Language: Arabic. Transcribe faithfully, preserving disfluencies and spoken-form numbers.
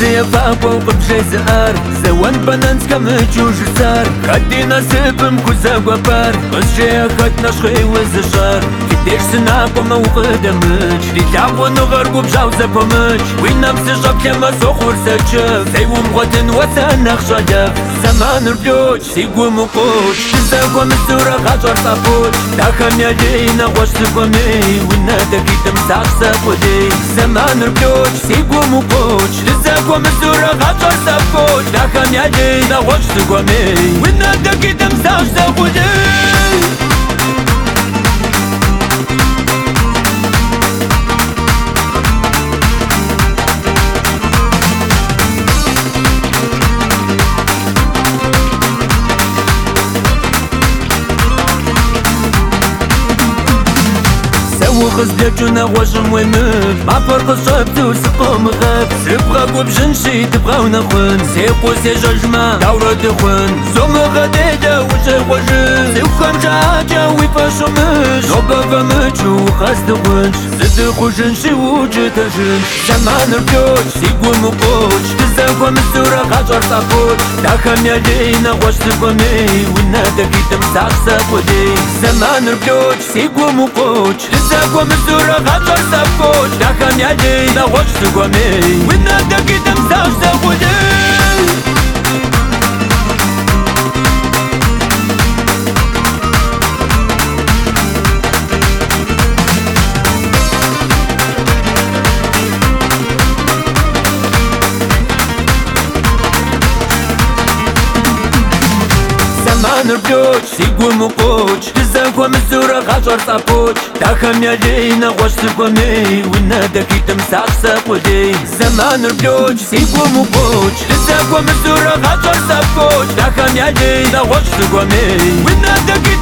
زي فاق وقبجي زهار زوان بنانس كمجوج سار خدينا سبم كوزا وبار بس جي خد نشخي وزشار كديش سناكم وقدمج لتعبون غرق بجاوزة بمج وين نفس جاب كما سخور سجف سيوم غتن وثان خشدف زمان ربيوش سيقو مقوش تزاقوا مسورة غجر صفوش داخم يدينا غوش تقومي وينا دقي تمساق ساقودي زمان ربيوش سيقو مقوش تزاقوا مسورة غجر صفوش داخم يدينا غوش تقومي وينا دقي تمساق ساقودي وخزلتونا واش مويمك ما فرق الصبت وسقو مغاب سبغاك وبجنشي تبغاو نخون سيقو سي جاجما دورة دخون زوم غديدة وجه وجه سيوكم جاجا ويفاشو مش غبا فمج وخاس دخونش زدخو جنشي وجه تجنش زمان ركوش سيقو مقوش تزاقو مسورة غجر صفوش داخم يدينا واش تقومي وينا دقي تمساق ساقودي زمان ركوش سيقو مقوش تزاقو مسورة غجر صفوش داخم يدينا واش تقومي وينا دقي تمساق ساقودي نربيوش سيقو مقوش تزاقوا مسورة غجر صفوش داخم يدينا غوش تقومي وينا دقي تمساق ساقودي زمان ربيوش سيقو مقوش تزاقوا مسورة غجر صفوش داخم يدينا غوش تقومي وينا دقي